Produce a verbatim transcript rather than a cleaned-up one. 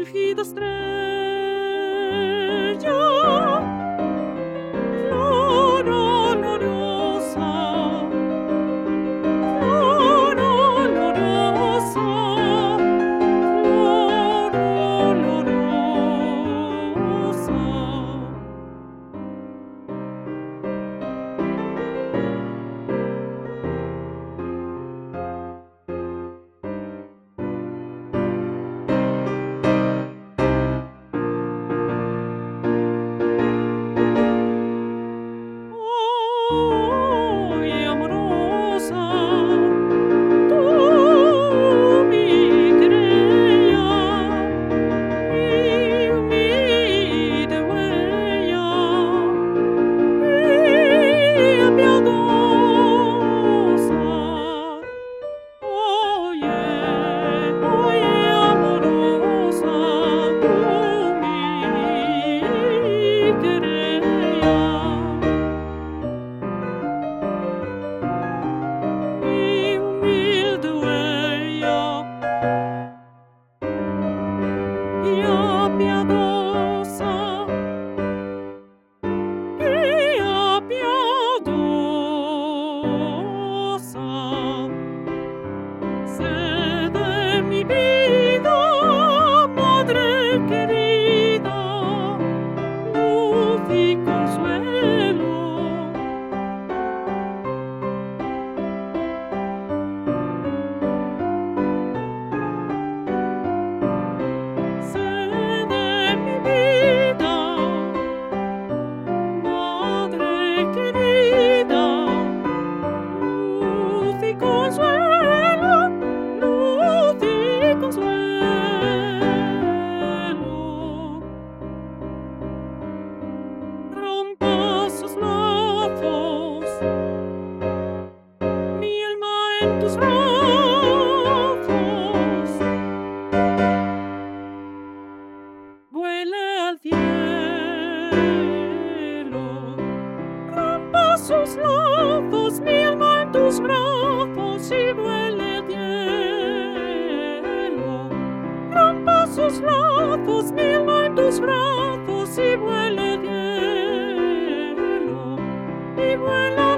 fingida estrella, flor olorosa, flor olorosa, flor olorosa. Ay, amorosa, tú mi querella, mi humilde huella, mía piadosa. Oye, oye, amorosa, tú mi querella. Mi humilde huella, guía piadosa, guía piadosa. Sé de mi vida, madre querida, luz y consuelo. Sé de mi vida, madre querida, luz y consuelo, luz y consuelo. Rompa sus lazos, mi alma en tus brazos, vuele al cielo. Rompa sus lazos, mi alma en tus brazos, y vuele al cielo. Rompa sus lazos, mi alma en tus brazos, y vuele al cielo. Y vuela